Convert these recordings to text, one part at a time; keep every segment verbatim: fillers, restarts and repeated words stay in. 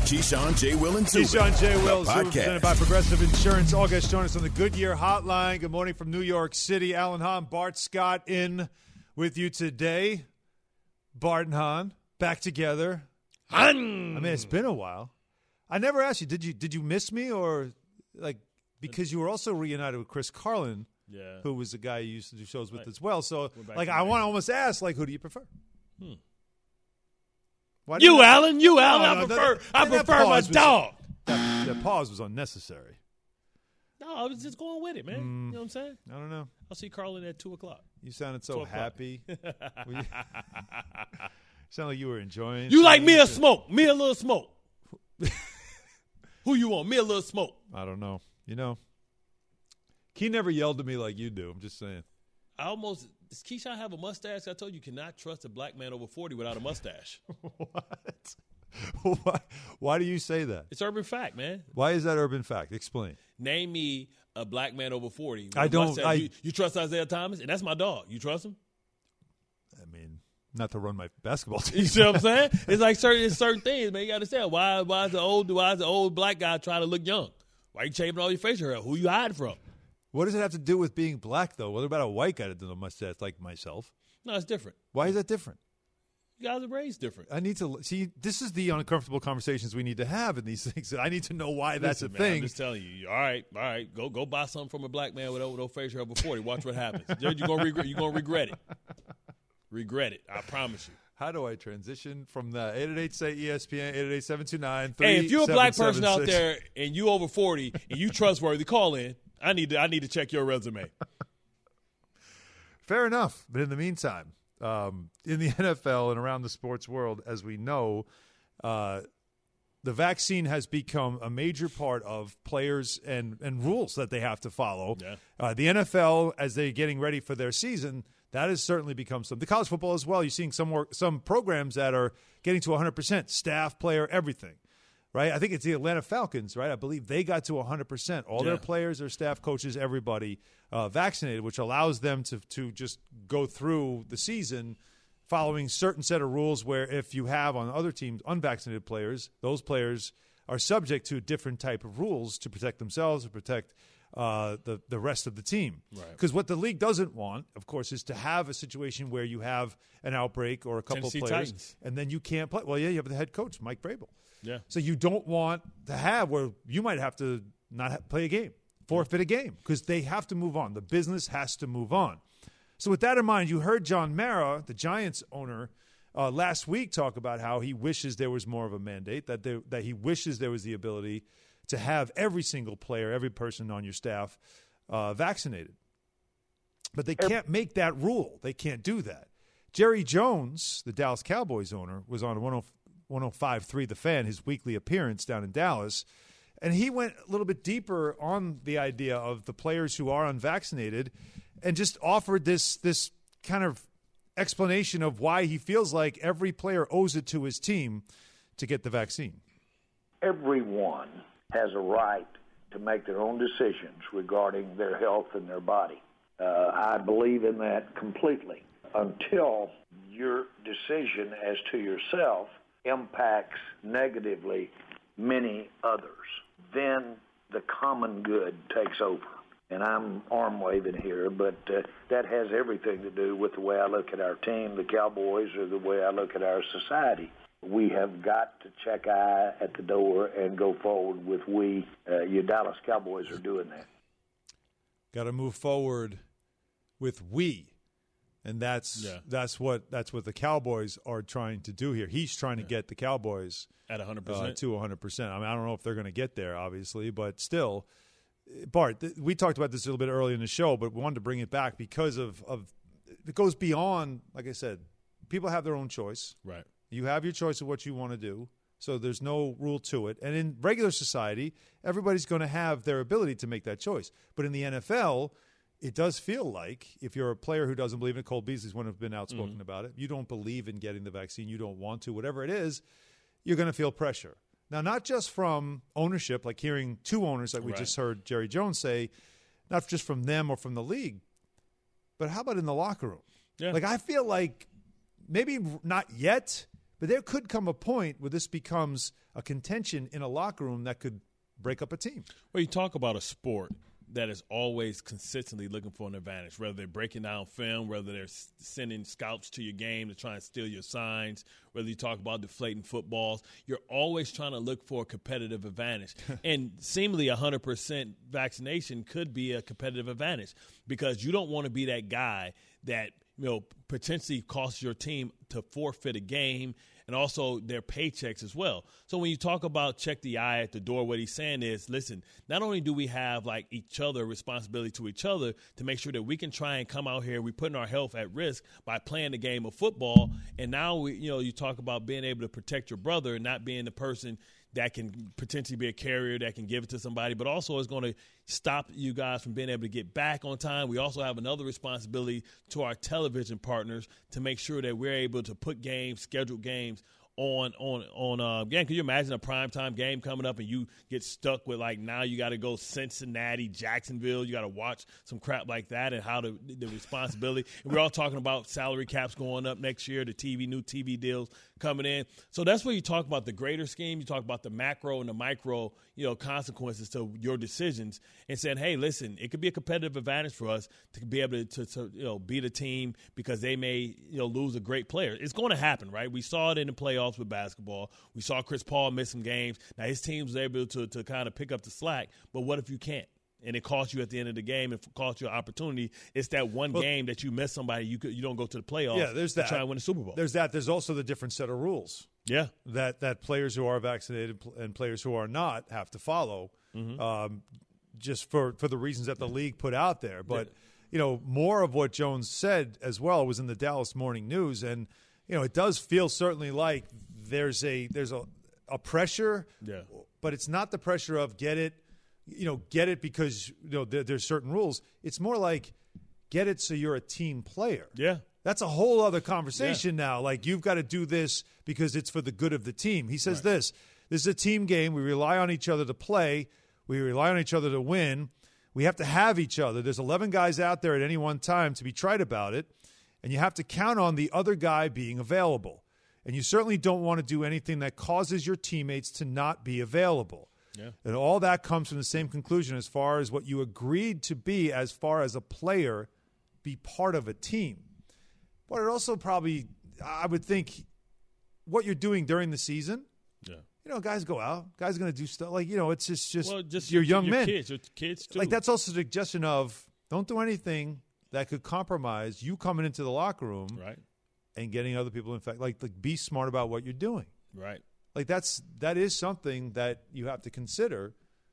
Keyshawn, J. Will, and Zubin. Keyshawn, J. Will, the Zubin, podcast. presented by Progressive Insurance. All guests join us on the Goodyear Hotline. Good morning from New York City. Alan Hahn, Bart Scott in with you today. Bart and Hahn back together. Hahn. I mean, it's been a while. I never asked you, did you did you miss me, or like because you were also reunited with Chris Carlin, Yeah. who was the guy you used to do shows with Right. as well. So, back like, to I back. want to almost ask, like, who do you prefer? Hmm. Why do You, not- Alan. You, Alan. No, I no, prefer. that- I that prefer my pause was- dog. That, that pause was unnecessary. No, I was just going with it, man. Mm. You know what I'm saying? I don't know. I'll see Carlin at two o'clock. You sounded so twelve o'clock. happy. you sound like you were enjoying. You like me a something. smoke? Me a little smoke. Who you want? Me a little smoke. I don't know. You know, Key never yelled at me like you do. I'm just saying. I almost. Does Keyshawn have a mustache? I told you, you cannot trust a black man over forty without a mustache. What? Why, why do you say that? It's urban fact, man. Why is that urban fact? Explain. Name me a black man over forty. with I a don't- mustache. I- you, you trust Isaiah Thomas? And that's my dog. You trust him? I mean, not to run my basketball You team. see what I'm saying? It's like certain it's certain things, man. You got to understand why. Why is the old? Why is the old black guy trying to look young? Why you shaving all your facial hair? Who you hiding from? What does it have to do with being black, though? What about a white guy that does a mustache like myself? No, it's different. Why is that different? You guys are raised different. I need to see. This is the uncomfortable conversations we need to have in these things. I need to know why that's Listen, a man, thing. I'm just telling you. All right, all right. Go go buy something from a black man with no, no facial hair over forty. Watch what happens. You're gonna regret. You're gonna regret it. Regret it. I promise you. How do I transition from the eight eight eight say E S P N eight eight eight seven two nine Hey, if you're a black person out three seven seven six. there and you over forty and you trustworthy, call in. I need to. I need to check your resume. Fair enough. But in the meantime, um, in the N F L and around the sports world, as we know, uh, the vaccine has become a major part of players and, and rules that they have to follow. Yeah. Uh, the N F L, as they're getting ready for their season, that has certainly become some. The college football as well. You're seeing some more, some programs that are getting to one hundred percent staff, player, everything. Right? I think it's the Atlanta Falcons, right? I believe they got to one hundred percent. All Yeah. their players, their staff, coaches, everybody uh, vaccinated, which allows them to to just go through the season following certain set of rules where if you have on other teams unvaccinated players, those players are subject to a different type of rules to protect themselves, to protect uh, the, the rest of the team. Right. Because what the league doesn't want, of course, is to have a situation where you have an outbreak or a couple Tennessee of players, Titans. and then you can't play. Well, yeah, you have the head coach, Mike Vrabel. Yeah. So you don't want to have where you might have to not ha- play a game, forfeit a game, because they have to move on. The business has to move on. So with that in mind, you heard John Mara, the Giants owner, uh, last week talk about how he wishes there was more of a mandate, that there, that he wishes there was the ability to have every single player, every person on your staff uh, vaccinated. But they can't make that rule. They can't do that. Jerry Jones, the Dallas Cowboys owner, was on one oh five point three The Fan, his weekly appearance down in Dallas, and he went a little bit deeper on the idea of the players who are unvaccinated and just offered this this kind of explanation of why he feels like every player owes it to his team to get the vaccine. Everyone has a right to make their own decisions regarding their health and their body. Uh, I believe in that completely until your decision as to yourself impacts negatively many others. Then the common good takes over. And I'm arm waving here, but uh, that has everything to do with the way I look at our team, the Cowboys, or the way I look at our society. We have got to check eye at the door and go forward with we. Uh, your Dallas Cowboys are doing that. Got to move forward with we. And that's Yeah. that's what that's what the Cowboys are trying to do here. He's trying to Yeah. get the Cowboys At one hundred uh, percent. to one hundred percent. I mean, I don't know if they're going to get there, obviously, but still, Bart, th- we talked about this a little bit earlier in the show, but we wanted to bring it back because of, of it goes beyond, like I said, people have their own choice. Right. You have your choice of what you want to do, so there's no rule to it. And in regular society, everybody's going to have their ability to make that choice. But in the N F L, it does feel like if you're a player who doesn't believe in it, Cole Beasley's one who's been outspoken Mm-hmm. about it, you don't believe in getting the vaccine, you don't want to, whatever it is, you're going to feel pressure. Now, not just from ownership, like hearing two owners like we Right. just heard Jerry Jones say, not just from them or from the league, but how about in the locker room? Yeah. Like I feel like maybe not yet, But there could come a point where this becomes a contention in a locker room that could break up a team. Well, you talk about a sport that is always consistently looking for an advantage, whether they're breaking down film, whether they're sending scouts to your game to try and steal your signs, whether you talk about deflating footballs. You're always trying to look for a competitive advantage. And seemingly one hundred percent vaccination could be a competitive advantage because you don't want to be that guy that – you know, potentially costs your team to forfeit a game and also their paychecks as well. So when you talk about check the eye at the door, what he's saying is, listen, not only do we have like each other, responsibility to each other to make sure that we can try and come out here, we're putting our health at risk by playing the game of football. And now, we, you know, you talk about being able to protect your brother and not being the person that can potentially be a carrier that can give it to somebody, but also is going to stop you guys from being able to get back on time. We also have another responsibility to our television partners to make sure that we're able to put games, scheduled games on on on uh game. Can you imagine a primetime game coming up and you get stuck with like now you got to go Cincinnati, Jacksonville, you got to watch some crap like that and how the the responsibility. And we're all talking about salary caps going up next year, the T V new T V deals coming in. So that's where you talk about the greater scheme. You talk about the macro and the micro, you know, consequences to your decisions and saying, hey, listen, it could be a competitive advantage for us to be able to, to, to you know, beat a team because they may, you know, lose a great player. It's going to happen, right? We saw it in the playoffs with basketball. We saw Chris Paul miss some games. Now his team was able to, to kind of pick up the slack, but what if you can't? And it costs you at the end of the game. It costs you an opportunity. It's that one well, game that you miss somebody, you could, you don't go to the playoffs. Yeah, there's that. Try and win the Super Bowl. There's that. There's also the different set of rules. Yeah, that that players who are vaccinated and players who are not have to follow, mm-hmm. um, just for, for the reasons that the league put out there. But yeah. you know, more of what Jones said as well was in the Dallas Morning News, and you know, it does feel certainly like there's a there's a, a pressure, yeah. but it's not the pressure of get it. You know, get it because you know there, there's certain rules. It's more like get it so you're a team player. Yeah, that's a whole other conversation yeah. now. Like you've got to do this because it's for the good of the team. He says right. this: this is a team game. We rely on each other to play. We rely on each other to win. We have to have each other. There's eleven guys out there at any one time to be trite about it, and you have to count on the other guy being available. And you certainly don't want to do anything that causes your teammates to not be available. Yeah. And all that comes from the same conclusion as far as what you agreed to be as far as a player, be part of a team. But it also probably, I would think, what you're doing during the season, yeah. you know, guys go out. Guys are going to do stuff. Like, you know, it's just, just, well, just your, your young your men. Kids, your kids too. Like, that's also a suggestion of don't do anything that could compromise you coming into the locker room right. and getting other people infected. Like, like, be smart about what you're doing. Right. Like that's that is something that you have to consider,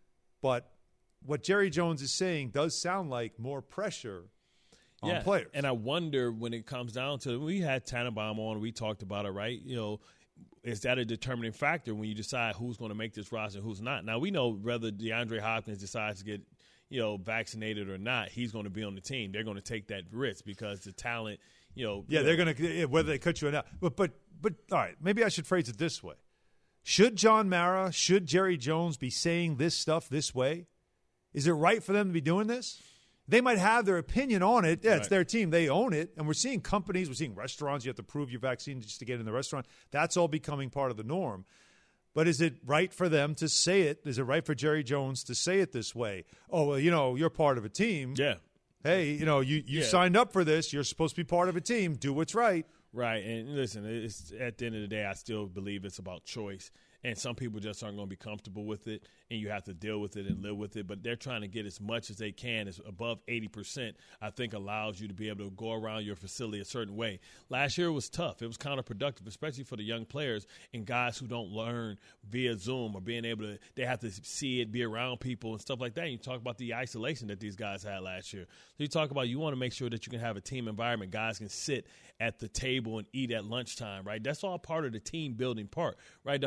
but what Jerry Jones is saying does sound like more pressure on yeah, players. And I wonder when it comes down to we had Tannenbaum on, we talked about it, right? You know, is that a determining factor when you decide who's going to make this roster and who's not? Now we know whether DeAndre Hopkins decides to get you know vaccinated or not, he's going to be on the team. They're going to take that risk because the talent, you know. Yeah, you they're know, going to whether they cut you or not. But but but all right, maybe I should phrase it this way. Should John Mara, should Jerry Jones be saying this stuff this way? Is it right for them to be doing this? They might have their opinion on it. Yeah, right. It's their team. They own it. And we're seeing companies, we're seeing restaurants. You have to prove your vaccine just to get in the restaurant. That's all becoming part of the norm. But is it right for them to say it? Is it right for Jerry Jones to say it this way? Oh, well, you know, you're part of a team. Yeah. Hey, you know, you, you yeah. signed up for this. You're supposed to be part of a team. Do what's right. Right. And listen, it's, at the end of the day, I still believe it's about choice. And some people just aren't going to be comfortable with it, and you have to deal with it and live with it. But they're trying to get as much as they can. As above eighty percent, I think, allows you to be able to go around your facility a certain way. Last year was tough. It was counterproductive, especially for the young players and guys who don't learn via Zoom or being able to – they have to see it, be around people and stuff like that. And you talk about the isolation that these guys had last year. So you talk about you want to make sure that you can have a team environment. Guys can sit at the table and eat at lunchtime, right? That's all part of the team-building part, right? The hardest part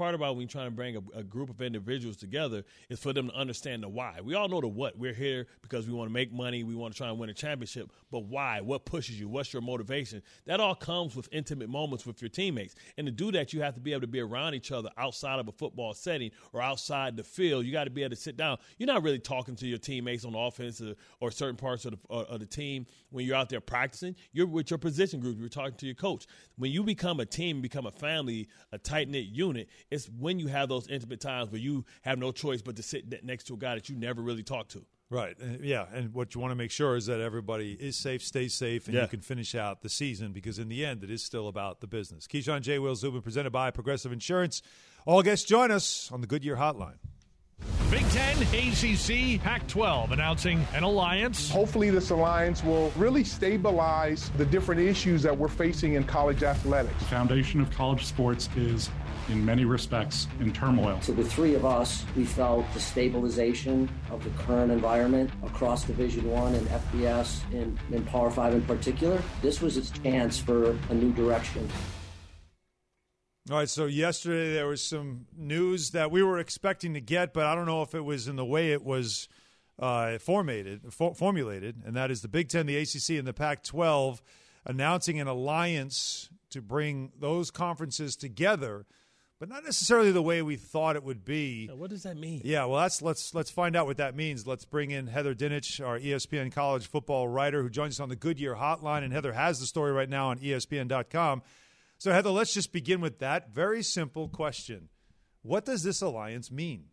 part about when you're trying to bring a, a group of individuals together is for them to understand the why. We all know the what. We're here because we want to make money. We want to try and win a championship. But why? What pushes you? What's your motivation? That all comes with intimate moments with your teammates. And to do that, you have to be able to be around each other outside of a football setting or outside the field. You got to be able to sit down. You're not really talking to your teammates on the offense or, or certain parts of the, uh, of the team when you're out there practicing. You're with your position group. You're talking to your coach. When you become a team, become a family, a tight-knit unit, it's when you have those intimate times where you have no choice but to sit next to a guy that you never really talk to. Right. Uh, yeah. And what you want to make sure is that everybody is safe, stays safe, and yeah. you can finish out the season because in the end, it is still about the business. Keyshawn J. Will Zubin, presented by Progressive Insurance. All guests join us on the Goodyear Hotline. Big Ten, A C C, Pac twelve announcing an alliance. Hopefully this alliance will really stabilize the different issues that we're facing in college athletics. The foundation of college sports is, in many respects, in turmoil. So the three of us, we felt the stabilization of the current environment across Division One and F B S and in Power Five in particular. This was its chance for a new direction. All right, so yesterday there was some news that we were expecting to get, but I don't know if it was in the way it was uh, formated, for, formulated, and that is the Big Ten, the A C C, and the Pac twelve announcing an alliance to bring those conferences together, but not necessarily the way we thought it would be. What does that mean? Yeah, well, that's, let's let's find out what that means. Let's bring in Heather Dinich, our E S P N college football writer, who joins us on the Goodyear Hotline, and Heather has the story right now on E S P N dot com. So, Heather, let's just begin with that very simple question. What does this alliance mean?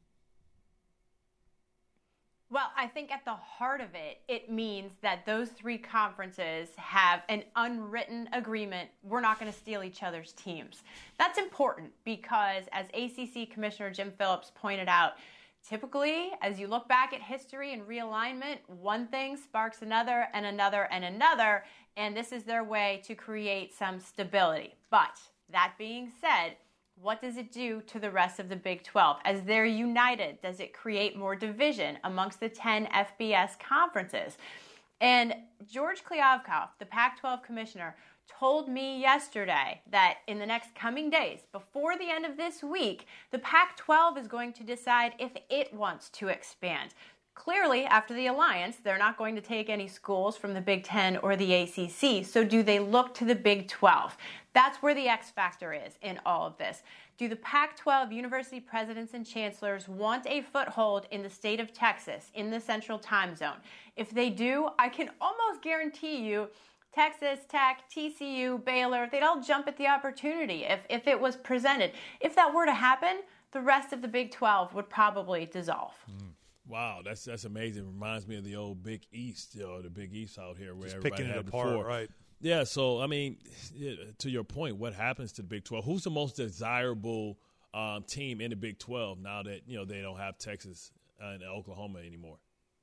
Well, I think at the heart of it, it means that those three conferences have an unwritten agreement. We're not going to steal each other's teams. That's important because, as A C C Commissioner Jim Phillips pointed out, typically, as you look back at history and realignment, one thing sparks another and another and another, and this is their way to create some stability. But that being said, what does it do to the rest of the Big twelve? As they're united, does it create more division amongst the ten F B S conferences? And George Kliavkoff, the Pac twelve commissioner, told me yesterday that in the next coming days, before the end of this week, the Pac twelve is going to decide if it wants to expand. Clearly, after the alliance, they're not going to take any schools from the Big Ten or the A C C. So do they look to the Big twelve? That's where the X factor is in all of this. Do the Pac twelve university presidents and chancellors want a foothold in the state of Texas, in the Central Time Zone? If they do, I can almost guarantee you Texas Tech, T C U, Baylor, they'd all jump at the opportunity if, if it was presented. If that were to happen, the rest of the Big twelve would probably dissolve. Mm. Wow, that's that's amazing. Reminds me of the old Big East, you know, the Big East out here where just everybody picking had it apart, before. Right? Yeah, so, I mean, to your point, what happens to the Big twelve? Who's the most desirable um, team in the Big twelve now that, you know, they don't have Texas and Oklahoma anymore?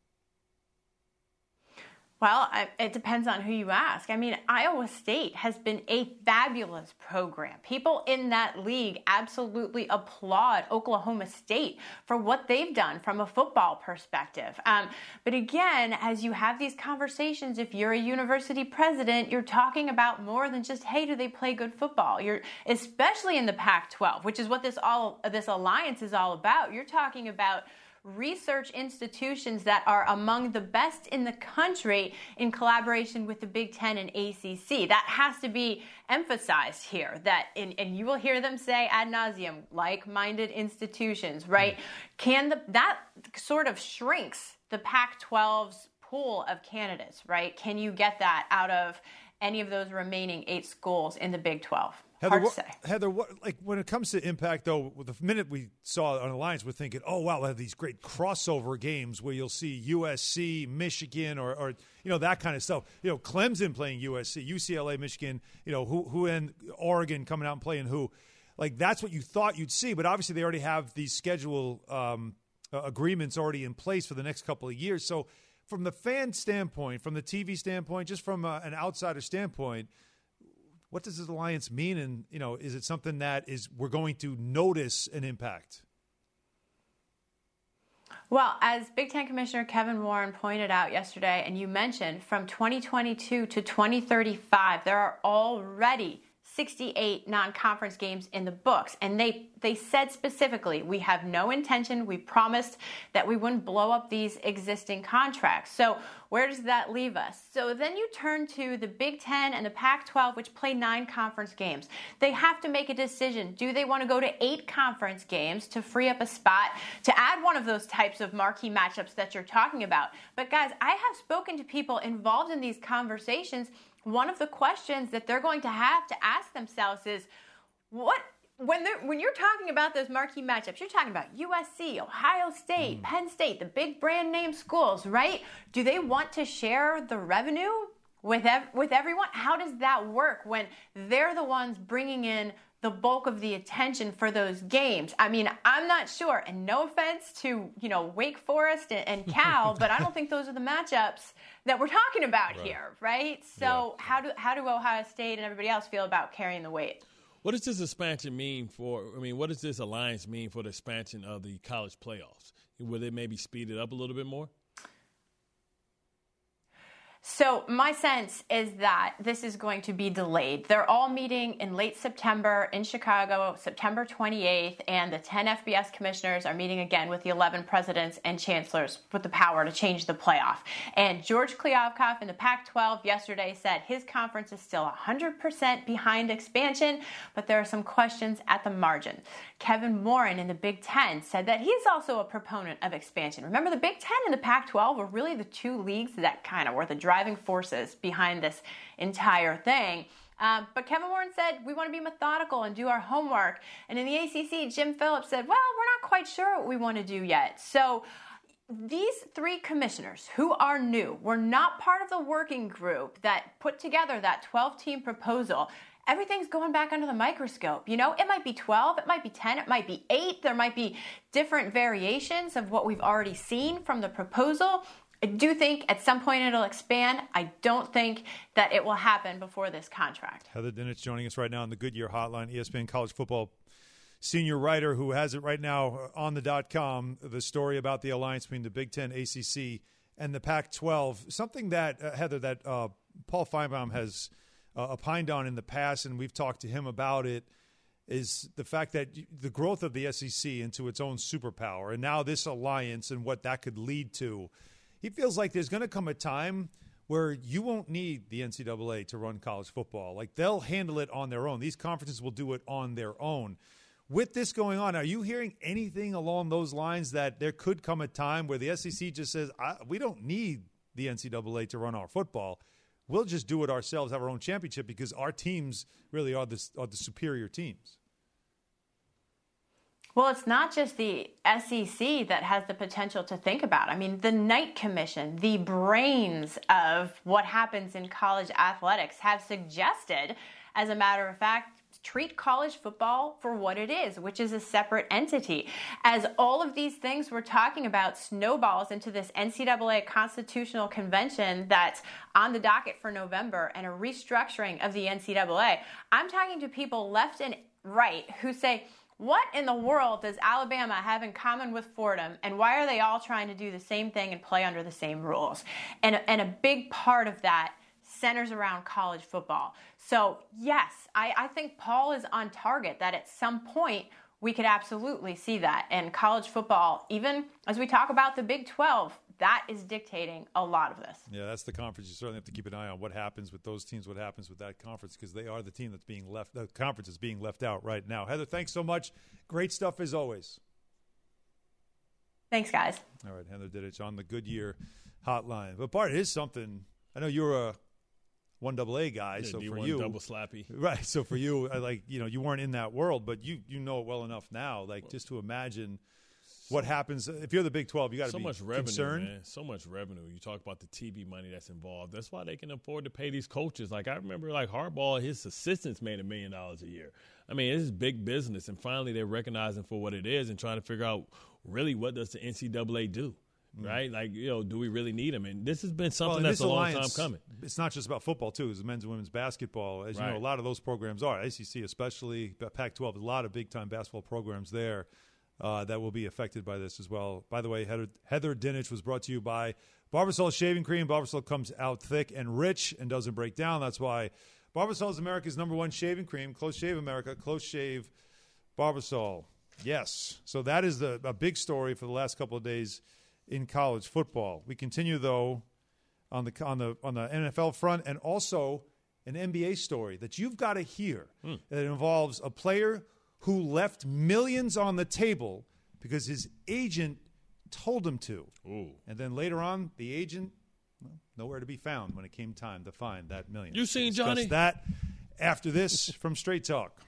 Well, I, it depends on who you ask. I mean, Iowa State has been a fabulous program. People in that league absolutely applaud Oklahoma State for what they've done from a football perspective. Um, but again, as you have these conversations, if you're a university president, you're talking about more than just, hey, do they play good football? You're especially in the Pac twelve, which is what this all this alliance is all about. You're talking about research institutions that are among the best in the country in collaboration with the Big Ten and A C C. That has to be emphasized here, that in, and you will hear them say ad nauseum, like-minded institutions, right? Can the, that sort of shrinks the Pac twelve's pool of candidates, right? Can you get that out of any of those remaining eight schools in the Big twelve? Heather, Hard to what, say. Heather, what, like when it comes to impact, though, the minute we saw an alliance, we're thinking, oh, wow, we'll have these great crossover games where you'll see U S C, Michigan, or, or you know, that kind of stuff. You know, Clemson playing U S C, U C L A, Michigan, you know, who, who and Oregon coming out and playing who. Like, that's what you thought you'd see, but obviously they already have these schedule um, uh, agreements already in place for the next couple of years. So from the fan standpoint, from the T V standpoint, just from uh, an outsider standpoint, what does this alliance mean? And, you know, is it something that is we're going to notice an impact? Well, as Big Ten Commissioner Kevin Warren pointed out yesterday, and you mentioned, from twenty twenty-two to twenty thirty-five, there are already sixty-eight non-conference games in the books. And they, they said specifically, we have no intention, we promised that we wouldn't blow up these existing contracts. So where does that leave us? So then you turn to the Big Ten and the Pac twelve, which play nine conference games. They have to make a decision. Do they want to go to eight conference games to free up a spot to add one of those types of marquee matchups that you're talking about? But guys, I have spoken to people involved in these conversations. One of the questions that they're going to have to ask themselves is, what when they're when you're talking about those marquee matchups, you're talking about U S C, Ohio State, mm. Penn State, the big brand name schools, right? Do they want to share the revenue with ev- with everyone? How does that work when they're the ones bringing in the bulk of the attention for those games? I mean, I'm not sure, and no offense to, you know, Wake Forest and, and Cal, but I don't think those are the matchups that we're talking about right. here, right? So yeah. how do how do Ohio State and everybody else feel about carrying the weight? What does this expansion mean for, I mean, what does this alliance mean for the expansion of the college playoffs? Will it maybe speed it up a little bit more? So my sense is that this is going to be delayed. They're all meeting in late September in Chicago, September twenty-eighth, and the ten F B S commissioners are meeting again with the eleven presidents and chancellors with the power to change the playoff. And George Kliavkoff in the Pac twelve yesterday said his conference is still one hundred percent behind expansion, but there are some questions at the margin. Kevin Warren in the Big Ten said that he's also a proponent of expansion. Remember, the Big Ten and the Pac twelve were really the two leagues that kind of were the driving forces behind this entire thing. Um, but Kevin Warren said, we want to be methodical and do our homework. And in the A C C, Jim Phillips said, well, we're not quite sure what we want to do yet. So these three commissioners who are new were not part of the working group that put together that twelve-team proposal. Everything's going back under the microscope. You know, it might be twelve, it might be ten, it might be eight. There might be different variations of what we've already seen from the proposal. I do think at some point it'll expand. I don't think that it will happen before this contract. Heather Dinich joining us right now on the Goodyear Hotline, E S P N college football senior writer who has it right now on the dot com, the story about the alliance between the Big Ten, A C C, and the Pac twelve. Something that, uh, Heather, that uh, Paul Feinbaum has uh, opined on in the past, and we've talked to him about it, is the fact that the growth of the S E C into its own superpower, and now this alliance and what that could lead to. He feels like there's going to come a time where you won't need the N C double A to run college football. Like, they'll handle it on their own. These conferences will do it on their own. With this going on, are you hearing anything along those lines that there could come a time where the S E C just says, I, we don't need the N C double A to run our football. We'll just do it ourselves, have our own championship, because our teams really are the, are the superior teams? Well, it's not just the S E C that has the potential to think about. I mean, the Knight Commission, the brains of what happens in college athletics, have suggested, as a matter of fact, treat college football for what it is, which is a separate entity. As all of these things we're talking about snowballs into this N C double A constitutional convention that's on the docket for November and a restructuring of the N C double A, I'm talking to people left and right who say, what in the world does Alabama have in common with Fordham, and why are they all trying to do the same thing and play under the same rules? And, and a big part of that centers around college football. So, yes, I, I think Paul is on target that at some point we could absolutely see that. And college football, even as we talk about the Big twelve, that is dictating a lot of this. Yeah, that's the conference. You certainly have to keep an eye on what happens with those teams, what happens with that conference, because they are the team that's being left, the conference is being left out right now. Heather, thanks so much. Great stuff as always. Thanks, guys. All right, Heather Dinich on the Goodyear Hotline. But Bart, it is something. I know you're a one double A guy, yeah, so for you, double slappy, right? So for you, like you know, you weren't in that world, but you you know it well enough now. Like well, just to imagine what happens if you're the Big twelve, you got to so be much revenue, concerned. Man. So much revenue. You talk about the T V money that's involved. That's why they can afford to pay these coaches. Like I remember, like Harbaugh, his assistants made a million dollars a year. I mean, this is big business, and finally they're recognizing for what it is and trying to figure out really what does the N C double A do. Right? Like, you know, do we really need them? And this has been something well, that's a long time coming. It's not just about football, too. It's men's and women's basketball. As right. you know, a lot of those programs are. A C C especially, Pac twelve, a lot of big-time basketball programs there uh, that will be affected by this as well. By the way, Heather, Heather Dinich was brought to you by Barbasol Shaving Cream. Barbasol comes out thick and rich and doesn't break down. That's why Barbasol is America's number one shaving cream. Close Shave America. Close Shave Barbasol. Yes. So that is the a big story for the last couple of days in college football. We continue, though, on the on the on the N F L front, and also an N B A story that you've got to hear. Hmm. That involves a player who left millions on the table because his agent told him to. Ooh. And then later on, the agent, well, nowhere to be found when it came time to find that million. You seen Discuss Johnny? That after this from Straight Talk.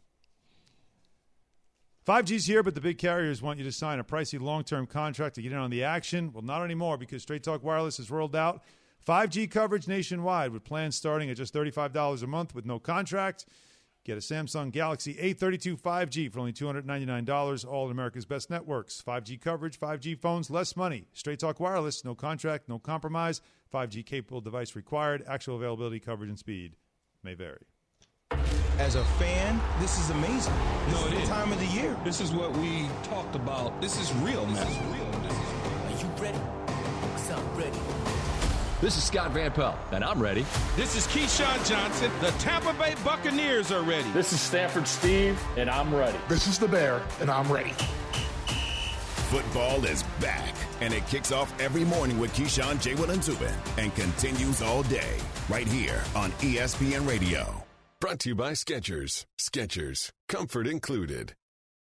five G's here, but the big carriers want you to sign a pricey long-term contract to get in on the action. Well, not anymore, because Straight Talk Wireless has rolled out five G coverage nationwide with plans starting at just thirty-five dollars a month with no contract. Get a Samsung Galaxy A thirty-two five G for only two hundred ninety-nine dollars, all in America's best networks. five G coverage, five G phones, less money. Straight Talk Wireless, no contract, no compromise. five G capable device required. Actual availability, coverage, and speed may vary. As a fan, this is amazing. This no, is it the is. time of the year. This is what we talked about. This is real, man. This is real. Are you ready? Because I'm ready. This is Scott Van Pelt, and I'm ready. This is Keyshawn Johnson. The Tampa Bay Buccaneers are ready. This is Stanford Steve, and I'm ready. This is the Bear, and I'm ready. Football is back, and it kicks off every morning with Keyshawn, J. Will, and Zubin, and continues all day right here on E S P N Radio. Brought to you by Skechers. Skechers, comfort included.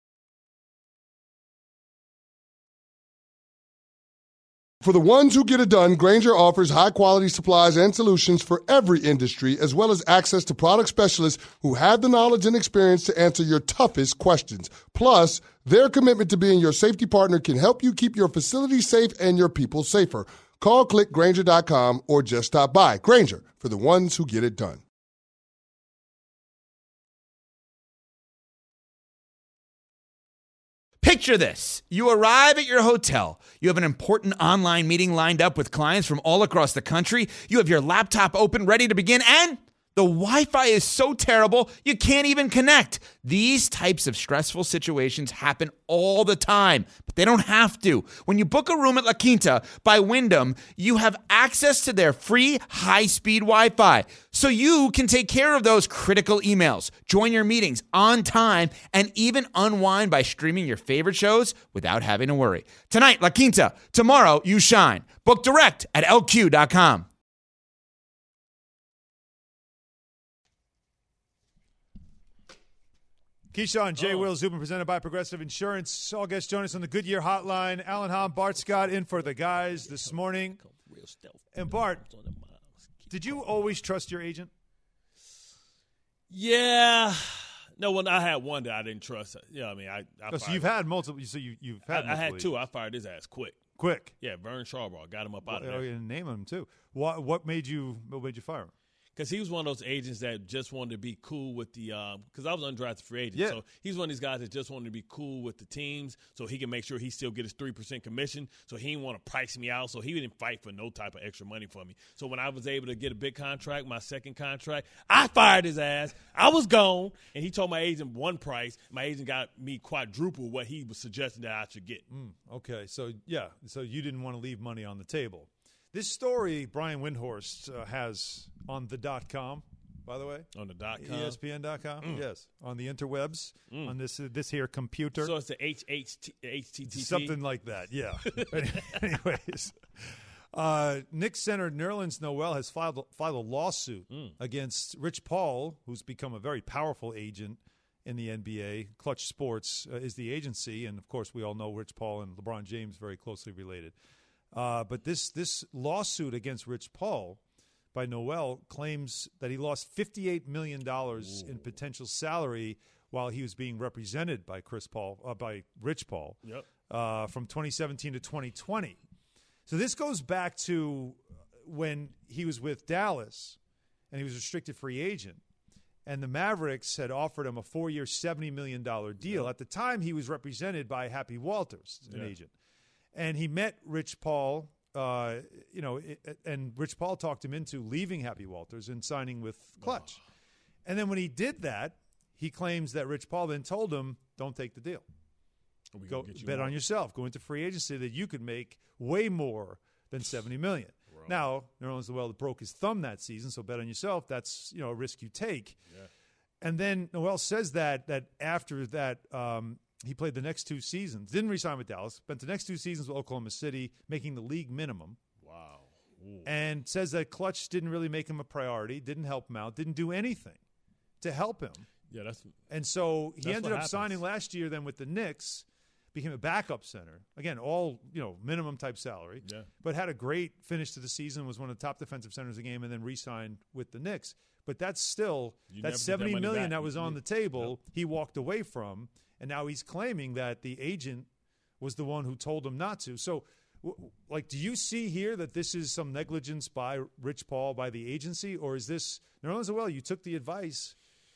For the ones who get it done, Grainger offers high-quality supplies and solutions for every industry, as well as access to product specialists who have the knowledge and experience to answer your toughest questions. Plus, their commitment to being your safety partner can help you keep your facility safe and your people safer. Call, click Grainger dot com, or just stop by. Grainger, for the ones who get it done. Picture this. You arrive at your hotel. You have an important online meeting lined up with clients from all across the country. You have your laptop open, ready to begin, and the Wi-Fi is so terrible you can't even connect. These types of stressful situations happen all the time, but they don't have to. When you book a room at La Quinta by Wyndham, you have access to their free high-speed Wi-Fi, so you can take care of those critical emails, join your meetings on time, and even unwind by streaming your favorite shows without having to worry. Tonight, La Quinta. Tomorrow, you shine. Book direct at L Q dot com. Keyshawn, J. Oh. Will, Zubin, presented by Progressive Insurance. All guests join us on the Goodyear Hotline. Alan Hahn, Bart Scott in for the guys this morning. And Bart, did you always trust your agent? Yeah. No, when I had one that I didn't trust. Yeah, I mean, I. I Oh, so you've had multiple. So you, you've had. I, I had multiple two. I fired his ass quick. Quick. Yeah, Vern Charbaugh got him up out Well, of there. oh, and name him too. What What made you What made you fire him? Because he was one of those agents that just wanted to be cool with the um, – because I was an undrafted free agent. Yeah. So he's one of these guys that just wanted to be cool with the teams so he can make sure he still get his three percent commission. So he didn't want to price me out. So he didn't fight for no type of extra money for me. So when I was able to get a big contract, my second contract, I fired his ass. I was gone. And he told my agent one price. My agent got me quadruple what he was suggesting that I should get. Mm, okay. So, yeah. So you didn't want to leave money on the table. This story Brian Windhorst uh, has on the dot com, by the way. On the dot com? E S P N dot com, Mm. yes. On the interwebs, Mm. on this uh, this here computer. So it's the H H T T P? Something like that, yeah. Anyways, uh, Nick Center Nerlens Noel has filed, filed a lawsuit Mm. against Rich Paul, who's become a very powerful agent in the N B A. Clutch Sports uh, is the agency, and, of course, we all know Rich Paul and LeBron James very closely related. Uh, but this this lawsuit against Rich Paul by Noel claims that he lost fifty-eight million dollars in potential salary while he was being represented by Chris Paul, uh, by Rich Paul, Yep. uh, from twenty seventeen to twenty twenty. So this goes back to when he was with Dallas and he was a restricted free agent. And the Mavericks had offered him a four-year, seventy million dollars deal. At the time, he was represented by Happy Walters, an Yeah. agent. And he met Rich Paul, uh, you know, it, and Rich Paul talked him into leaving Happy Walters and signing with Clutch. Oh. And then when he did that, he claims that Rich Paul then told him, don't take the deal. Go bet more. on yourself. Go into free agency that you could make way more than seventy million dollars. Now, Nerlens Noel broke his thumb that season, so bet on yourself. That's, you know, a risk you take. Yeah. And then Noel says that that after that, um, he played the next two seasons, didn't re-sign with Dallas, spent the next two seasons with Oklahoma City, making the league minimum. Wow. Ooh. And says that Klutch didn't really make him a priority, didn't help him out, didn't do anything to help him. Yeah, that's and so he that's ended up happens. signing last year then with the Knicks, became a backup center. Again, all, you know, minimum type salary. Yeah. But had a great finish to the season, was one of the top defensive centers of the game, and then re-signed with the Knicks. But that's still You that's never get that seventy money million back. that was on the table. He walked away from, and now he's claiming that the agent was the one who told him not to. So, w- like, do you see here that this is some negligence by Rich Paul, by the agency, or is this Nerlens Noel? You took the advice,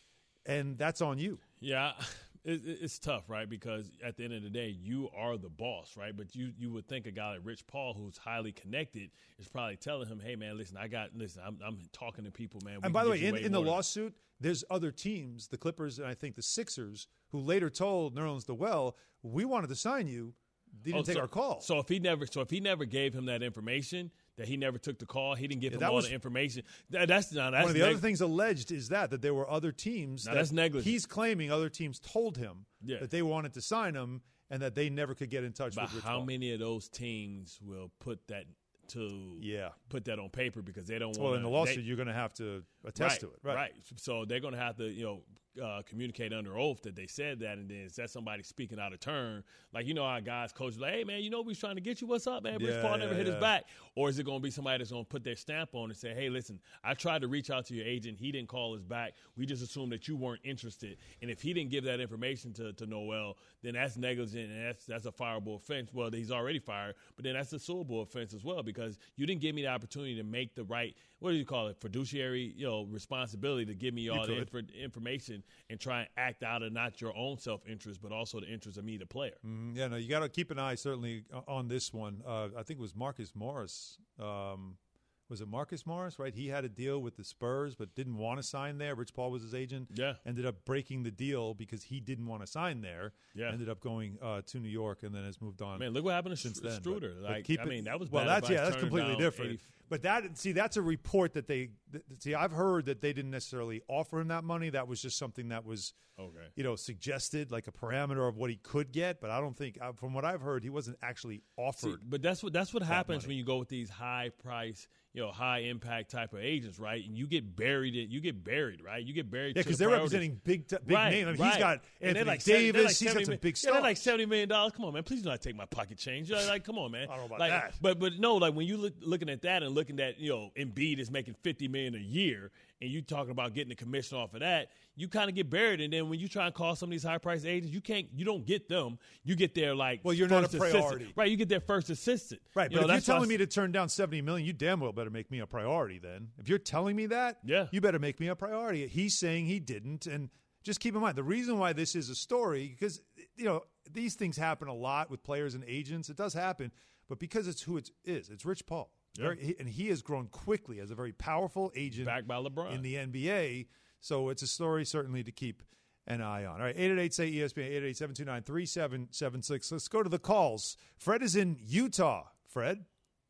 and that's on you. Yeah, it, it's tough, right? Because at the end of the day, you are the boss, right? But you you would think a guy like Rich Paul, who's highly connected, is probably telling him, "Hey, man, listen, I got listen. I'm, I'm talking to people, man." We And by can the way, get you in, way in the more than-" lawsuit, there's other teams, the Clippers and I think the Sixers, who later told Nerlens Noel, "We wanted to sign you, they didn't Oh, take so, our call." So if he never, so if he never gave him that information, that he never took the call, he didn't give Yeah, him that all was- the information. That, that's now that's One of the neg- other things alleged is that that there were other teams. Now, that that's negligent. He's claiming other teams told him Yeah. that they wanted to sign him and that they never could get in touch But with Rich how Paul. many of those teams will put that to Yeah. put that on paper because they don't want? Well, in the lawsuit, you're going to have to attest right, to it, right? Right. So they're going to have to, you know, uh, communicate under oath that they said that, and then is that somebody speaking out of turn? Like, you know, our guys, coaches, like, hey, man, you know, we was trying to get you. What's up, man? Rich Yeah, Paul never yeah, hit yeah. his back. Or is it going to be somebody that's going to put their stamp on and say, hey, listen, I tried to reach out to your agent. He didn't call us back. We just assumed that you weren't interested. And if he didn't give that information to, to Noel, then that's negligent, and that's that's a fireable offense. Well, he's already fired, but then that's a suable offense as well because you didn't give me the opportunity to make the right, what do you call it, fiduciary, you know, responsibility to give me all the could. inf- information and try and act out of not your own self-interest, but also the interest of me, the player. Mhm. Yeah, no, you got to keep an eye certainly uh, on this one. Uh, I think it was Marcus Morris. Um, was it Marcus Morris, right? He had a deal with the Spurs but didn't want to sign there. Rich Paul was his agent. Yeah. Ended up breaking the deal because he didn't want to sign there. Yeah. Ended up going uh, to New York and then has moved on. Man, look what happened to since Str- then. Struder. But- but Like, keep I it- mean, that was well, bad that's advice, yeah, that's turning completely down different. eighty But that see, that's a report that they th- see. I've heard that they didn't necessarily offer him that money. That was just something that was, Okay. you know, suggested like a parameter of what he could get. But I don't think, uh, from what I've heard, he wasn't actually See, offered. but that's what that's what happens money. when you go with these high price, you know, high impact type of agents, right? And you get buried in, you get buried, right? You get buried. Yeah, to because the they're priorities. representing big, t- big right, names. I mean, right. he's got And they're Anthony like seventy- they're Davis. like he's seventy got some mi- big Yeah, stars. they're like seventy million dollars. Come on, man. Please do not take my pocket change. You're like, come on, man. I don't know about like, that. But but no, like when you look looking at that and looking at, you know, Embiid is making fifty million a year, and you talking about getting a commission off of that, you kind of get buried. And then when you try and call some of these high price agents, you can't, you don't get them. You get their like, Well, you're not a first assistant. priority. right? You get their first assistant, Right, You but know, if you're that's why I telling me s- to turn down seventy million, you damn well better make me a priority then. If you're telling me that, Yeah. you better make me a priority. He's saying he didn't, and just keep in mind the reason why this is a story, because you know these things happen a lot with players and agents. It does happen, but because it's who it is, it's Rich Paul, Yeah. Very, he- and he has grown quickly as a very powerful agent backed by LeBron in the N B A. So it's a story certainly to keep an eye on. All right, eight eight eight, say E S P N, eight eight eight, seven two nine, three seven seven six. Let's go to the calls. Fred is in Utah. Fred?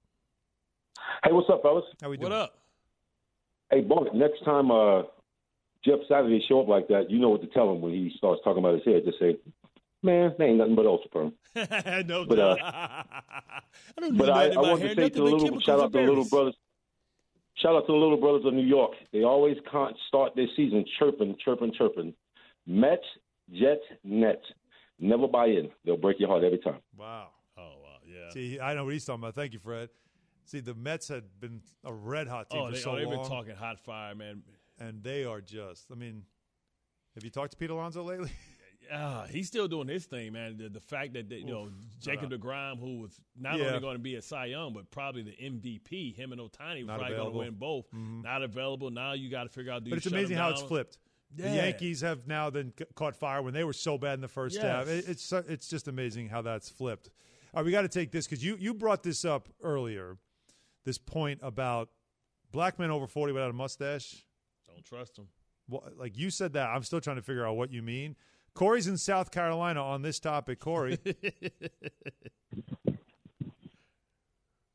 Hey, what's up, fellas? How we doing? What up? Hey, Bunk, next time uh, Jeff Saturday show up like that, you know what to tell him when he starts talking about his head. Just say, man, they ain't nothing but ultra perm. no, But, uh, I don't But need I, that in I my want hair. to say Nothing to the but little, chemicals shout out and to the little berries. brothers. Shout out to the little brothers of New York. They always can't start their season chirping, chirping, chirping. Mets, Jets, Nets. Never buy in. They'll break your heart every time. Wow. Oh, wow, yeah. See, I know what he's talking about. Thank you, Fred. See, the Mets had been a red hot team Oh, for they, so oh, they've long. been talking hot fire, man. And they are just, I mean, have you talked to Pete Alonso lately? Ah, he's still doing his thing, man. The, the fact that, they, you know, Jacob uh, DeGrom, who was not yeah. only going to be a Cy Young, but probably the M V P, him and Ohtani were Not probably going to available. win both. Mhm. Not available. Now you got to figure out, do But you it's shut amazing him how down? it's flipped. The Yeah. Yankees have now then c- caught fire when they were so bad in the first Yes. half. It, it's so- it's just amazing how that's flipped. All right, we got to take this because you, you brought this up earlier, this point about black men over forty without a mustache. Don't trust him. Well, like you said that. I'm still trying to figure out what you mean. Corey's in South Carolina on this topic. Corey.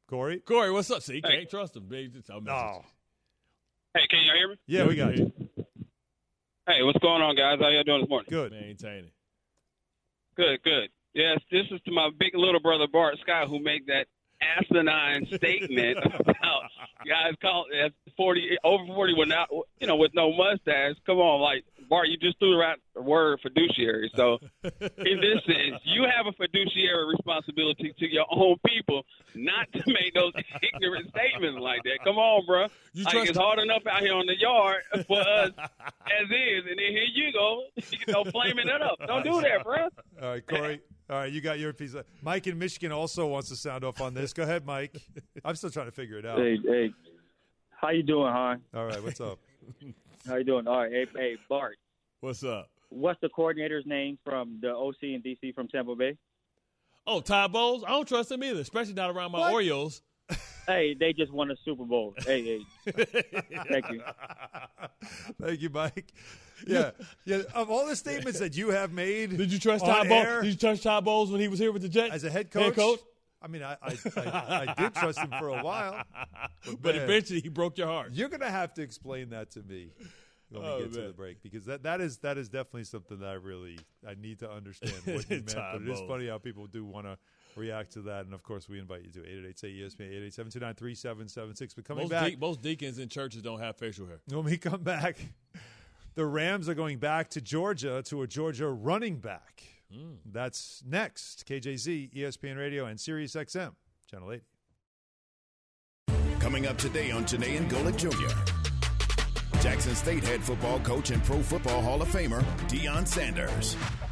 Corey? Corey, what's up? See, you Hey. can't trust him. Big. No. Hey, can you hear me? Yeah, we got you. Hey, what's going on, guys? How y'all doing this morning? Good. Maintaining. Good, good. Yes, this is to my big little brother Bart Scott, who made that asinine statement about guys call at forty over forty without you know with no mustache. Come on, like Bart, you just threw the right word fiduciary. So in this sense, you have a fiduciary responsibility to your own people, not to make those ignorant statements like that. Come on, bro. You like trust- it's hard enough out here on the yard for us as is, and then here you go, you know, flaming it up. Don't do that, bro. All right, Corey. All right, you got your piece. Of, Mike in Michigan also wants to sound off on this. Go ahead, Mike. I'm still trying to figure it out. Hey, hey, how you doing, hon? All right, what's up? How you doing? All right, hey, hey, Bart. What's up? What's the coordinator's name from the O C and D C from Tampa Bay? Oh, Todd Bowles? I don't trust him either, especially not around my What? Orioles. Hey, they just won a Super Bowl. Hey, hey. Thank you. Thank you, Mike. Yeah, yeah. Of all the statements that you have made, Did you trust on Todd Bowles? air Did you trust Todd Bowles when he was here with the Jets as a head coach? Head coach? I mean, I I, I I did trust him for a while, but, But man, eventually he broke your heart. You're gonna have to explain that to me when we Oh, get to man. the break, because that, that is that is definitely something that I really I need to understand what you meant. Todd But it is Bowles. funny how people do want to react to that, and of course we invite you to eight eight eight say E S P N eight eight seven two nine three seven seven six. But coming Most, back, de- most deacons in churches don't have facial hair. when we come back, the Rams are going back to Georgia to a Georgia running back. Mm. That's next. K J Z, E S P N Radio, and Sirius X M, Channel eighty. Coming up today on Janae and Golick Junior Jackson State head football coach and Pro Football Hall of Famer Deion Sanders.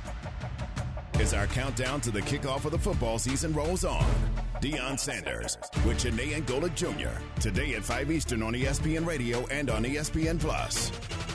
As our countdown to the kickoff of the football season rolls on, Deion Sanders with Janae and Golick Junior Today at five Eastern on E S P N Radio and on E S P N Plus.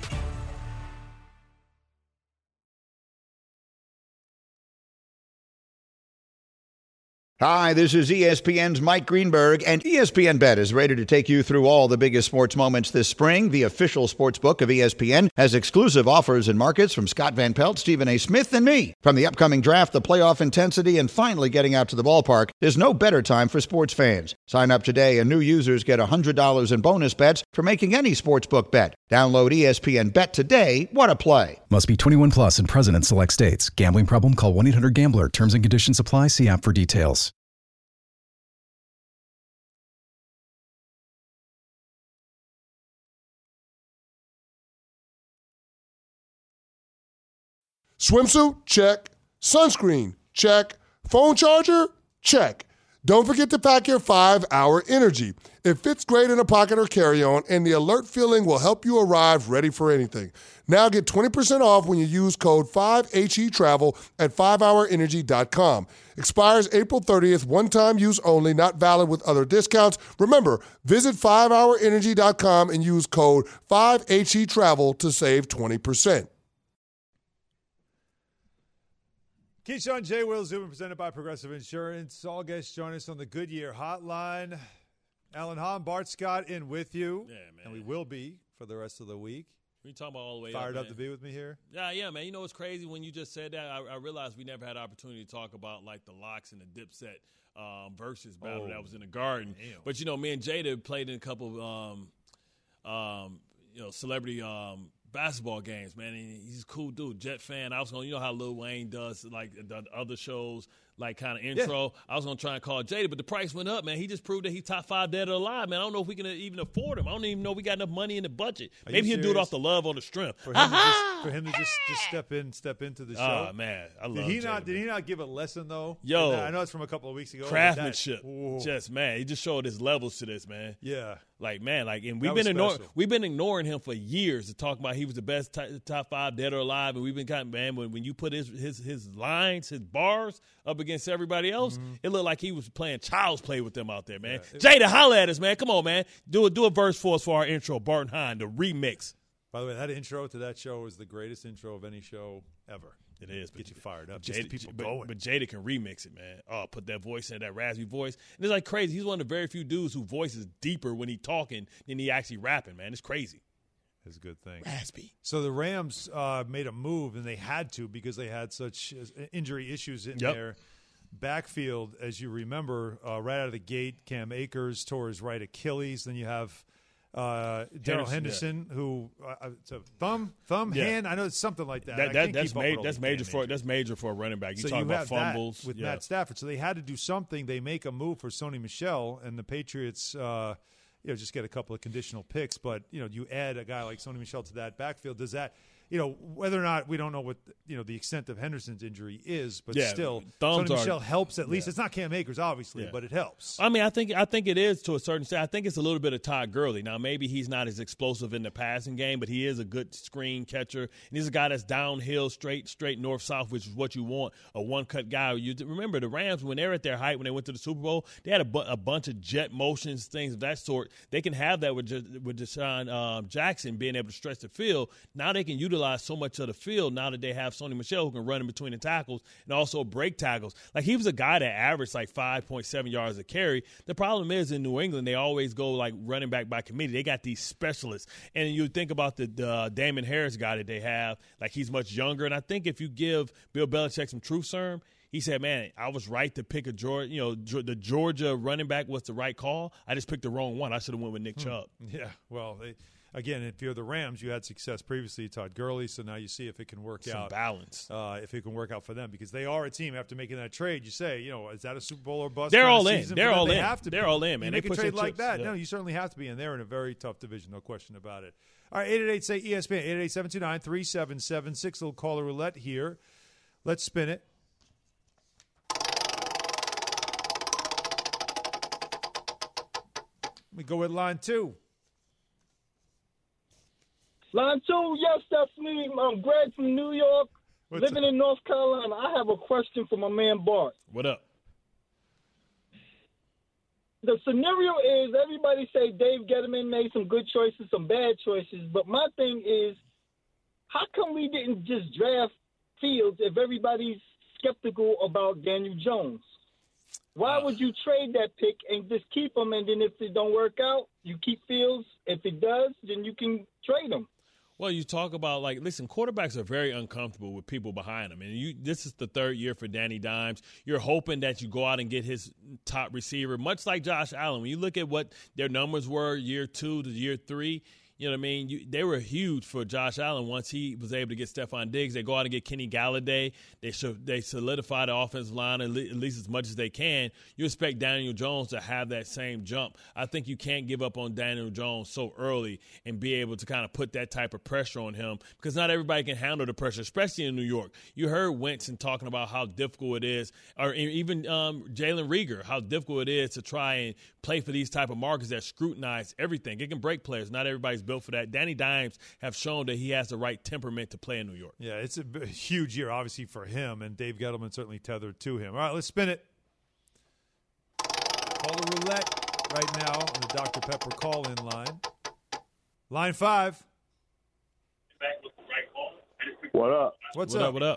Hi, this is E S P N's Mike Greenberg, and E S P N Bet is ready to take you through all the biggest sports moments this spring. The official sports book of E S P N has exclusive offers and markets from Scott Van Pelt, Stephen A. Smith, and me. From the upcoming draft, the playoff intensity, and finally getting out to the ballpark, there's no better time for sports fans. Sign up today, and new users get one hundred dollars in bonus bets for making any sportsbook bet. Download E S P N Bet today. What a play. Must be twenty-one plus and present in select states. Gambling problem? Call one eight hundred gambler. Terms and conditions apply. See app for details. Swimsuit? Check. Sunscreen? Check. Phone charger? Check. Don't forget to pack your five hour Energy. It fits great in a pocket or carry-on, and the alert feeling will help you arrive ready for anything. Now get twenty percent off when you use code five H E Travel at five hour energy dot com. Expires April thirtieth, one-time use only, not valid with other discounts. Remember, visit five hour energy dot com and use code five H E Travel to save twenty percent. Keyshawn J. Will Zubin, presented by Progressive Insurance. All guests join us on the Goodyear Hotline. Alan Hahn, Bart Scott in with you. Yeah, man. And we will be for the rest of the week. We talking about all the way Fired up, up to be with me here? Yeah, yeah, man. You know what's crazy? When you just said that, I, I realized we never had an opportunity to talk about, like, the Locks and the Dipset um, versus battle Oh, that was in the Garden. damn. But, you know, me and Jada played in a couple um, um, you know, celebrity um, basketball games, man. And he's a cool dude, Jet fan. I was going to, you know how Lil Wayne does, like, the other shows, like, kind of intro. Yeah. I was going to try and call Jada, but the price went up, man. He just proved that he's top five dead or alive, man. I don't know if we can even afford him. I don't even know if we got enough money in the budget. Are Maybe you he'll do it serious? off the love on the strength. For him, to just, for him to just, just step in, step into the show. Oh, man. I love Did he Jada, not? Did man. he not give a lesson though? Yo, I know it's from a couple of weeks ago. but craftsmanship, that- just man, he just showed his levels to this, man. Yeah, like man, like and That we've was been ignoring special. we've been ignoring him for years to talk about he was the best t- top five dead or alive, and we've been kind of man when when you put his his his lines, his bars up against everybody else, Mm-hmm. it looked like he was playing child's play with them out there, man. Yeah. Jada, holla at us, man. Come on, man. Do a do a verse for us for our intro, Barton Hine, the remix. By the way, that intro to that show is the greatest intro of any show ever. It is. Get you fired up. Jada, Gets the people but, going. but Jada can remix it, man. Oh, put that voice in, that raspy voice. And it's like crazy. He's one of the very few dudes whose voice is deeper when he talking than he actually rapping, man. It's crazy. It's a good thing. Raspy. So the Rams uh, made a move, and they had to because they had such uh, injury issues in Yep. there. backfield, as you remember, uh, right out of the gate, Cam Akers tore his right Achilles. Then you have uh, Darrell Henderson, yeah. who uh, it's a thumb, thumb, yeah. hand. I know it's something like that. that, that that's ma- that's major for that's major for a running back. You so talk you about have fumbles that with yeah. Matt Stafford. So they had to do something. They make a move for Sony Michel, and the Patriots. Uh, You know, just get a couple of conditional picks, but you know, you add a guy like Sony Michel to that backfield. Does that, you know, whether or not we don't know what you know the extent of Henderson's injury is, but yeah, still, Sony Michel helps at least. Yeah. It's not Cam Akers, obviously, yeah. but it helps. I mean, I think I think it is to a certain extent. I think it's a little bit of Todd Gurley. Now, maybe he's not as explosive in the passing game, but he is a good screen catcher, and he's a guy that's downhill, straight, straight north south, which is what you want. A one cut guy. You remember the Rams when they were at their height when they went to the Super Bowl, they had a, bu- a bunch of jet motions, things of that sort. They can have that with with Deshaun uh, Jackson being able to stretch the field. Now they can utilize so much of the field now that they have Sony Michel who can run in between the tackles and also break tackles. Like he was a guy that averaged like five point seven yards a carry. The problem is in New England they always go like running back by committee. They got these specialists, and you think about the, the uh, Damon Harris guy that they have. Like he's much younger, and I think if you give Bill Belichick some truth serum. He said, man, I was right to pick a Georgia, you know, the Georgia running back was the right call. I just picked the wrong one. I should have went with Nick hmm. Chubb. Yeah, well, they, again, if you're the Rams, you had success previously, Todd Gurley, so now you see if it can work Some out. balance. Uh, if it can work out for them, because they are a team after making that trade. You say, you know, is that a Super Bowl or bust? They're kind all of in. season They're for them? all they in. Have to They're be. all in, man. You They make a push trade their like chips. that. Yeah. No, you certainly have to be, and they're in a very tough division, no question about it. All right, eight eight eight, say E S P N, eight eight eight, seven two nine, three seven seven six. Little caller roulette here. Let's spin it. We go with line two. Line two, yes, that's me. I'm Greg from New York, What's living up? in North Carolina. I have a question for my man Bart. What up? The scenario is everybody say Dave Gettleman made some good choices, some bad choices, but my thing is, how come we didn't just draft Fields if everybody's skeptical about Daniel Jones? Why would you trade that pick and just keep him, and then if it don't work out, you keep Fields? If it does, then you can trade him. Well, you talk about, like, listen, quarterbacks are very uncomfortable with people behind them. And you, this is the third year for Danny Dimes. You're hoping that you go out and get his top receiver, much like Josh Allen. When you look at what their numbers were year two to year three, you know what I mean? You, they were huge for Josh Allen once he was able to get Stephon Diggs. They go out and get Kenny Galladay. They should, they solidify the offensive line at least as much as they can. You expect Daniel Jones to have that same jump. I think you can't give up on Daniel Jones so early and be able to kind of put that type of pressure on him because not everybody can handle the pressure, especially in New York. You heard Winston talking about how difficult it is, or even um, Jalen Reagor, how difficult it is to try and play for these type of markets that scrutinize everything. It can break players. Not everybody's built for that. Danny Dimes have shown that he has the right temperament to play in New York. Yeah, it's a b- huge year, obviously, for him, and Dave Gettleman certainly tethered to him. All right, let's spin it. Call the roulette right now on the Doctor Pepper call-in line. Line five. What up? What's what up? up? What up?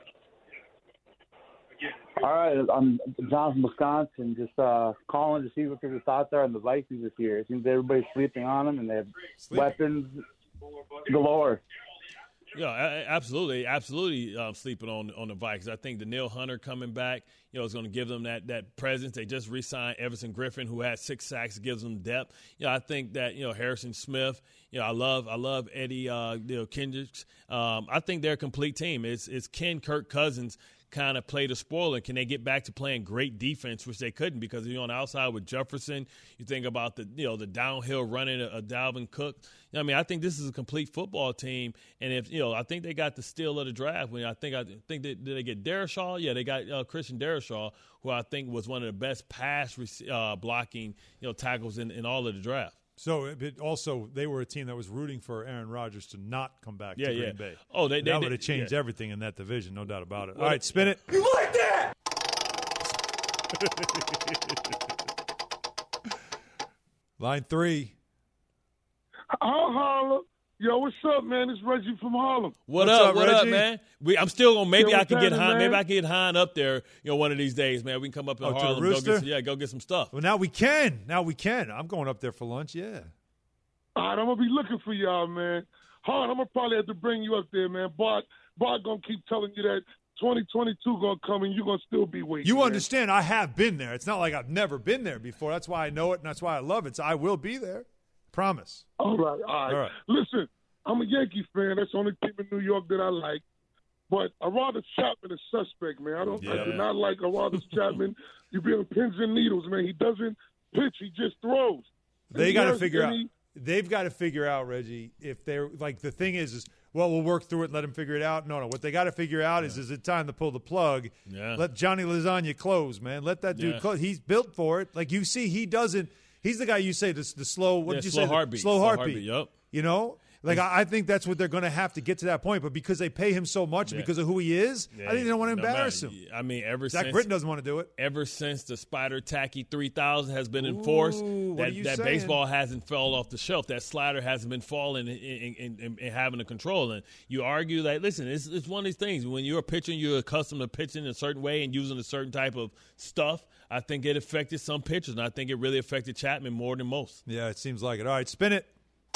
All right, I'm John from Wisconsin, just uh, calling to see what your thoughts are on the Vikings this year. It seems everybody's sleeping on them, and they have Sleep. weapons galore. Yeah, a- absolutely, absolutely um, sleeping on on the Vikings. I think the Danielle Hunter coming back, you know, is going to give them that that presence. They just re-signed Everson Griffin, who had six sacks, gives them depth. You know, I think that you know Harrison Smith. You know, I love I love Eddie uh, you know, Kendricks. Um, I think they're a complete team. It's it's Ken Kirk Cousins kind of play the spoiler. Can they get back to playing great defense, which they couldn't because you're on the outside with Jefferson. You think about the you know the downhill running of Dalvin Cook. You know, I mean, I think this is a complete football team, and if you know, I think they got the steal of the draft. When I think I think they, did they get Darrisaw? Yeah, they got uh, Christian Darrisaw, who I think was one of the best pass uh, blocking you know tackles in, in all of the draft. So, but also, they were a team that was rooting for Aaron Rodgers to not come back yeah, to yeah. Green Bay. Oh, they, they that would have changed yeah. everything in that division, no doubt about it. Well, All right, spin it. You like that? Line three. I'll holler. Yo, what's up, man? It's Reggie from Harlem. What What's up? up, what Reggie? up, man? We, I'm still gonna maybe Yo, I can get happening, Hahn, maybe man? I can get Hahn up there. You know, one of these days, man. We can come up in Oh, to the Harlem. Go Rooster? get some, yeah, go get some stuff. Well, now we can. Now we can. I'm going up there for lunch, yeah. All right, I'm gonna be looking for y'all, man. Hard, I'm gonna probably have to bring you up there, man. Bart, Bart gonna keep telling you that twenty twenty-two going to come and you're going to still be waiting. You man. understand, I have been there. It's not like I've never been there before. That's why I know it, and that's why I love it. So I will be there. Promise. All right, all right. All right. Listen, I'm a Yankee fan. That's the only team in New York that I like. But Aroldis Chapman is suspect, man. I don't. Yeah, I do man. not like Aroldis Chapman. You be on pins and needles, man. He doesn't pitch. He just throws. They And got to yes, figure and out. he- They've got to figure out, Reggie, if they're like the thing is, is well, we'll work through it and let them figure it out. No, no. What they got to figure out yeah. is, is it time to pull the plug? Yeah. Let Johnny Lasagna close, man. Let that dude Yeah. close. He's built for it. Like you see, he doesn't. He's the guy you say the, the slow. What Yeah, did you slow say? heartbeat. Slow, Slow heartbeat. heartbeat, yup. You know. Like I, I think that's what they're going to have to get to that point, but because they pay him so much, Yeah. because of who he is, Yeah. I think they don't want to No embarrass matter- him. I mean, ever Zach since Britton doesn't want to do it. Ever since the Spider Tacky three thousand has been enforced, Ooh, what that, are you that saying? baseball hasn't fell off the shelf. That slider hasn't been falling and, and, and, and, and having the control. And you argue that, listen, it's, it's one of these things. When you're pitching, you're accustomed to pitching a certain way and using a certain type of stuff. I think it affected some pitchers, and I think it really affected Chapman more than most. Yeah, it seems like it. All right, spin it.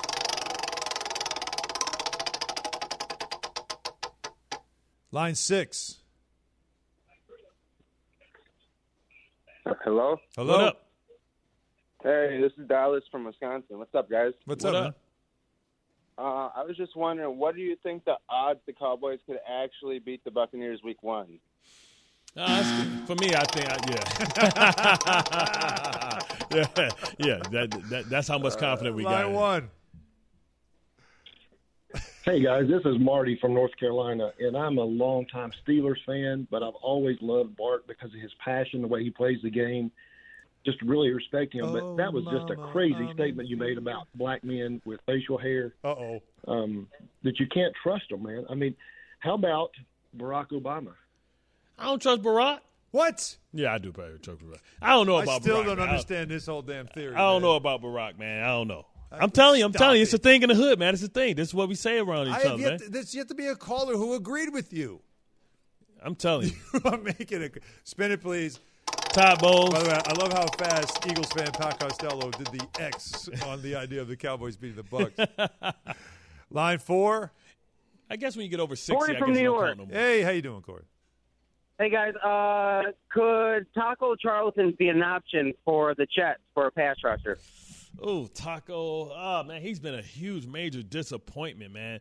Line six. Hello? Hello. What up? Hey, this is Dallas from Wisconsin. What's up, guys? What's What up, up? man? Uh, I was just wondering, what do you think the odds the Cowboys could actually beat the Buccaneers week one? Uh, that's- for me, I think, I, yeah, yeah, yeah. That, that that's how much confident we Line got. one. Hey, guys, this is Marty from North Carolina, and I'm a longtime Steelers fan, but I've always loved Bart because of his passion, the way he plays the game. Just really respect him. Oh, but that was just a mama, crazy mama. statement you made about black men with facial hair. Uh-oh. Um, that you can't trust them, man. I mean, how about Barack Obama? I don't trust Barack. What? Yeah, I do probably trust Barack. I don't know I about still Barack. don't man. understand this whole damn theory. I, I don't man. know about Barack, man. I don't know. I'm telling you, I'm Stop telling you, it's it. a thing in the hood, man. It's a thing. This is what we say around each I other, have man. yet to, there's yet to be a caller who agreed with you. I'm telling you. I'm making it. Spin it, please. Todd Bowles. By the way, I love how fast Eagles fan Pat Costello did the X on the idea of the Cowboys beating the Bucs. Line four. I guess when you get over sixty, Corey I from guess New you don't York. count no more. Hey, how you doing, Corey? Hey, guys, uh, could Taco Charlton be an option for the Jets for a pass rusher? Oh, Taco. Oh, man, he's been a huge, major disappointment, man.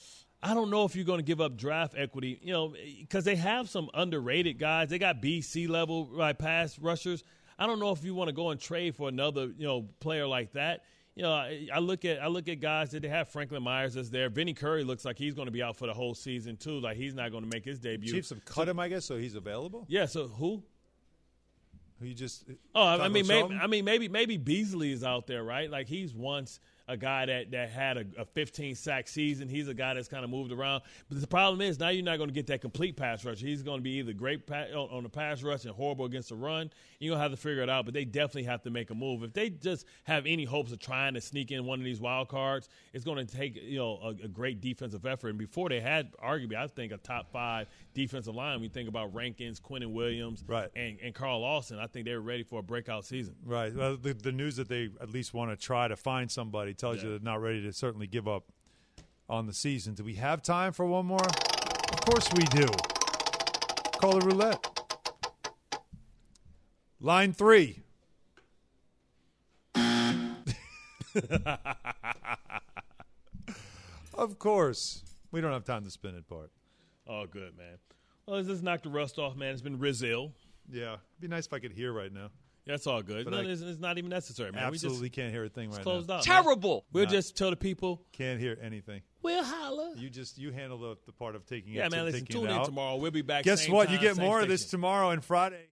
I don't know if you're going to give up draft equity, you know, because they have some underrated guys. They got B, C level right, pass rushers. I don't know if you want to go and trade for another, you know, player like that. You know, I, I look at I look at guys that they have. Franklin Myers is there. Vinny Curry looks like he's going to be out for the whole season too. Like he's not going to make his debut. Chiefs have cut him, I guess, so he's available. Yeah. So who? Who you just? Oh, I Taco mean, maybe, Charlton? I mean, maybe, maybe Beasley is out there, right? Like he's once a guy that, that had a, a fifteen sack season. He's a guy that's kind of moved around. But the problem is now you're not going to get that complete pass rush. He's going to be either great pa- on, on the pass rush and horrible against the run. You're going to have to figure it out. But they definitely have to make a move. If they just have any hopes of trying to sneak in one of these wild cards, it's going to take you know a, a great defensive effort. And before they had arguably, I think a top five defensive line. When you think about Rankins, Quinnen Williams, right. and, and Carl Lawson, I think they were ready for a breakout season. Right. Well, the, the news that they at least want to try to find somebody tells Yeah. you they're not ready to certainly give up on the season. Do we have time for one more? Of course we do. Call it roulette. Line three. Of course. We don't have time to spin it, Bart. Oh, good, man. Well, let's just knock the rust off, man. It's been Rizil. Yeah. It'd be nice if I could hear right now. That's all good. But No, I it's, it's not even necessary, man. Absolutely we just, can't hear a thing it's right closed now. out. Terrible. Man. We'll Not- just tell the people. Can't hear anything. We'll holla. You just you handle the, the part of taking Yeah, it. man. to Listen, taking tune it in out. tomorrow. We'll be back. Guess same what? time, You get same more of this station. tomorrow and Friday.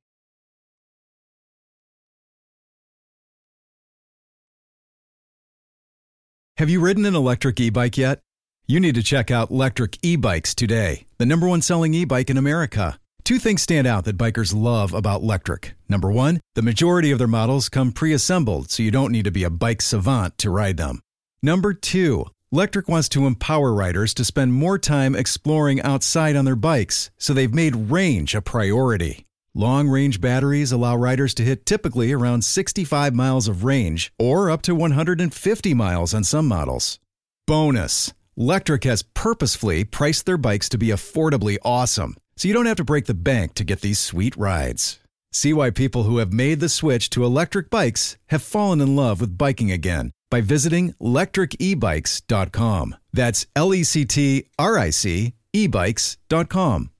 Have you ridden an electric e-bike yet? You need to check out Lectric E-Bikes today, the number one selling e-bike in America. Two things stand out that bikers love about Lectric. Number one, the majority of their models come pre-assembled, so you don't need to be a bike savant to ride them. Number two, Lectric wants to empower riders to spend more time exploring outside on their bikes, so they've made range a priority. Long-range batteries allow riders to hit typically around sixty-five miles of range, or up to one hundred fifty miles on some models. Bonus, Lectric has purposefully priced their bikes to be affordably awesome, so you don't have to break the bank to get these sweet rides. See why people who have made the switch to electric bikes have fallen in love with biking again by visiting lectric e bikes dot com. That's L E C T R I C e bikes dot com.